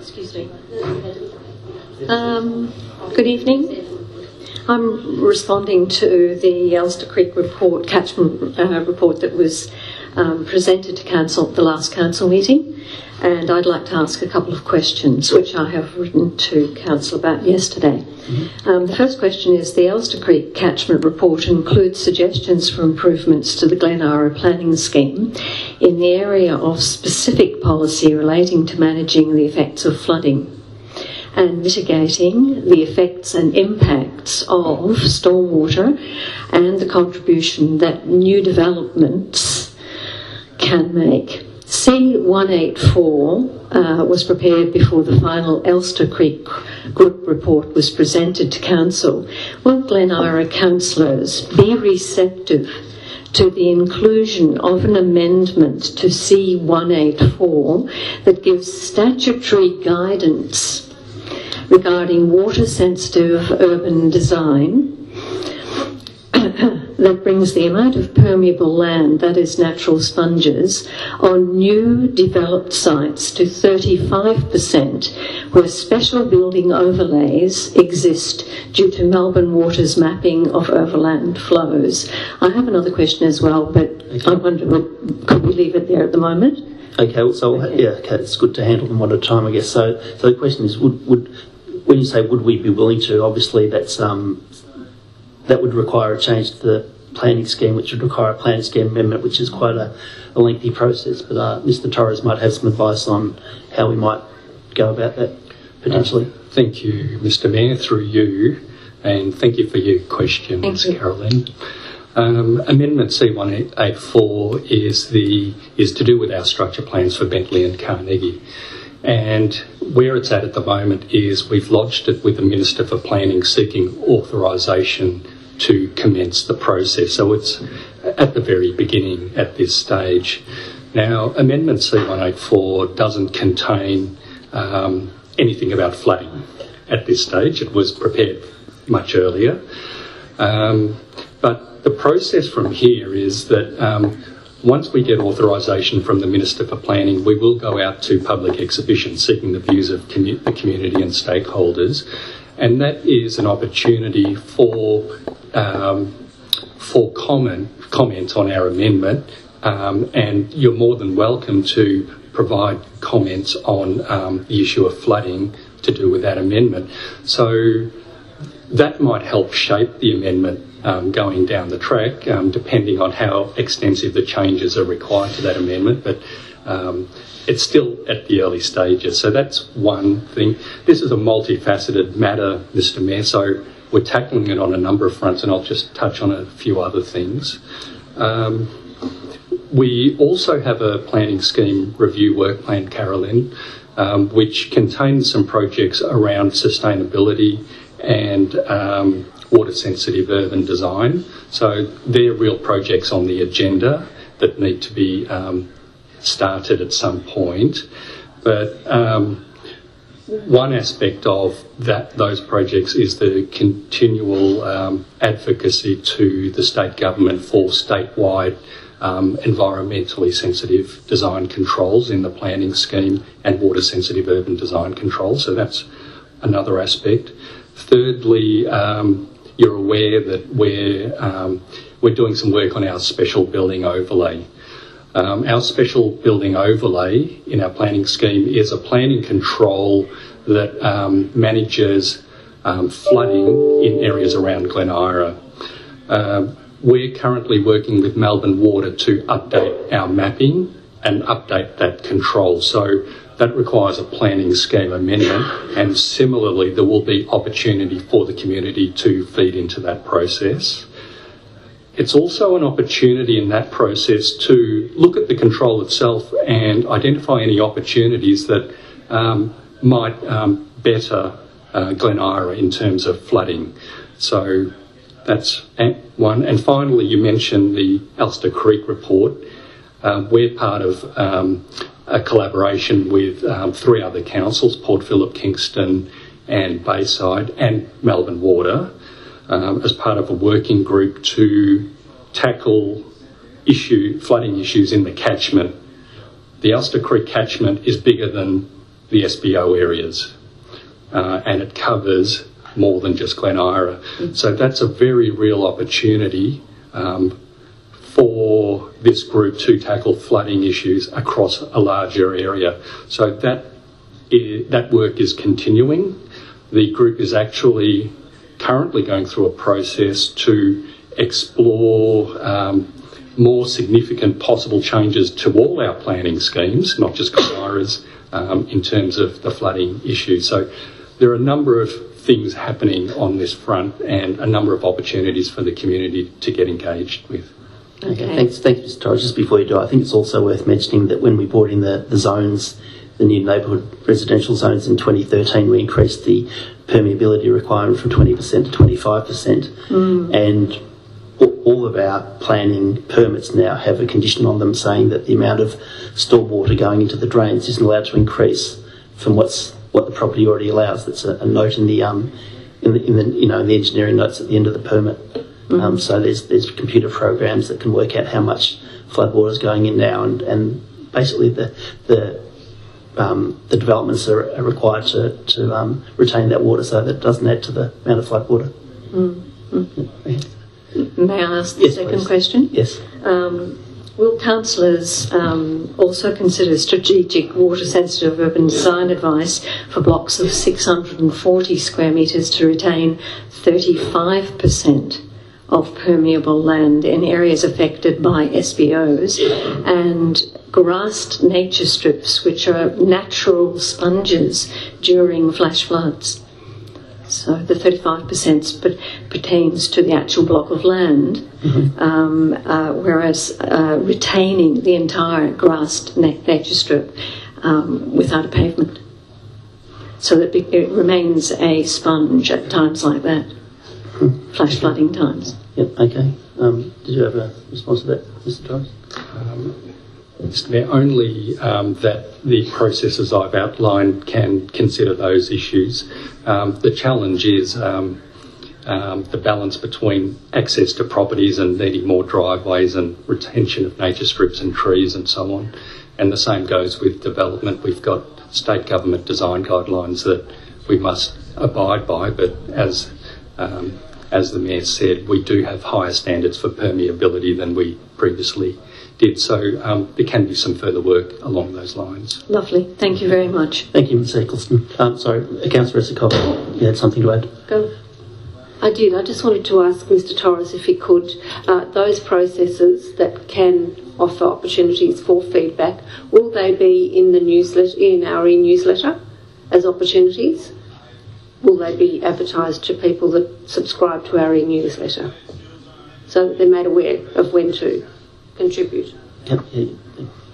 Excuse me. Good evening. I'm responding to the Elster Creek report, catchment report that was presented to Council at the last Council meeting, and I'd like to ask a couple of questions which I have written to Council about yesterday. The first question is, the Elster Creek catchment report includes suggestions for improvements to the Glen Ira planning scheme in the area of specific policy relating to managing the effects of flooding and mitigating the effects and impacts of stormwater and the contribution that new developments can make. C184 was prepared before the final Elster Creek Group report was presented to Council. Will Glen Ira councillors be receptive to the inclusion of an amendment to C184 that gives statutory guidance regarding water-sensitive urban design that brings the amount of permeable land, that is natural sponges, on new developed sites to 35%, where special building overlays exist due to Melbourne Water's mapping of overland flows? I have another question as well, but I wonder, could we leave it there at the moment? Okay, it's good to handle them one at a time, I guess. So the question is, would when you say would we be willing to, obviously that's that would require a change to the planning scheme, which would require a planning scheme amendment, which is quite a lengthy process. But Mr. Torres might have some advice on how we might go about that potentially. Thank you, Mr. Mayor, through you, and thank you for your question, Ms. Caroline. Amendment C184 is to do with our structure plans for Bentley and Carnegie. And where it's at the moment is we've lodged it with the Minister for Planning seeking authorisation to commence the process. So it's at the very beginning at this stage. Now, Amendment C184 doesn't contain anything about flooding at this stage. It was prepared much earlier. But the process from here is that once we get authorisation from the Minister for Planning, we will go out to public exhibition seeking the views of the community and stakeholders, and that is an opportunity for comment on our amendment, and you're more than welcome to provide comments on the issue of flooding to do with that amendment. So that might help shape the amendment going down the track, depending on how extensive the changes are required to that amendment, but it's still at the early stages. So that's one thing. This is a multifaceted matter, Mr. Mayor, so we're tackling it on a number of fronts, and I'll just touch on a few other things. We also have a planning scheme review work plan, Carolyn, which contains some projects around sustainability and water-sensitive urban design. So they're real projects on the agenda that need to be started at some point. But one aspect of those projects is the continual advocacy to the state government for statewide environmentally sensitive design controls in the planning scheme and water-sensitive urban design controls. So that's another aspect. Thirdly, you're aware that we're doing some work on our special building overlay. Our special building overlay in our planning scheme is a planning control that manages flooding in areas around Glen Ira. We're currently working with Melbourne Water to update our mapping and update that control. So that requires a planning scheme amendment, and similarly there will be opportunity for the community to feed into that process. It's also an opportunity in that process to look at the control itself and identify any opportunities that might better Glen Ira in terms of flooding. So that's one. And finally, you mentioned the Elster Creek report. We're part of a collaboration with 3 other councils, Port Phillip, Kingston and Bayside, and Melbourne Water, as part of a working group to tackle flooding issues in the catchment. The Elster Creek catchment is bigger than the SBO areas, and it covers more than just Glen Ira. So that's a very real opportunity for this group to tackle flooding issues across a larger area. So that work is continuing. The group is actually currently going through a process to explore more significant possible changes to all our planning schemes, not just Glen Ira's, in terms of the flooding issue. So there are a number of things happening on this front and a number of opportunities for the community to get engaged with. Okay, thanks, Mr. Torres. Just before you do, I think it's also worth mentioning that when we brought in the zones, the new neighbourhood residential zones in 2013, we increased the permeability requirement from 20% to 25%. And all of our planning permits now have a condition on them saying that the amount of stored water going into the drains isn't allowed to increase from what the property already allows. That's a note in the engineering notes at the end of the permit. So there's computer programs that can work out how much flood water is going in now, and basically the developments are required to retain that water so that it doesn't add to the amount of flood water. May I ask the second question? Yes. Will councillors also consider strategic water-sensitive urban design advice for blocks of 640 square metres to retain 35% of permeable land in areas affected by SBOs, and grassed nature strips, which are natural sponges during flash floods? So the 35% pertains to the actual block of land, whereas retaining the entire grassed nature strip without a pavement, so that it remains a sponge at times like that, flash flooding times. Yep, okay. Did you have a response to that, Mr. Torres? Only that the processes I've outlined can consider those issues. The challenge is the balance between access to properties and needing more driveways and retention of nature strips and trees and so on. And the same goes with development. We've got state government design guidelines that we must abide by, but as the Mayor said, we do have higher standards for permeability than we previously did. So there can be some further work along those lines. Lovely. Thank you very much. Thank you, Ms. Eccleston. Sorry, Councillor Esikoff, you had something to add? Go. I did. I just wanted to ask Mr. Torres if he could, those processes that can offer opportunities for feedback, will they be in the newsletter, in our e-newsletter, as opportunities? Will they be advertised to people that subscribe to our e-newsletter so that they're made aware of when to contribute? Yep.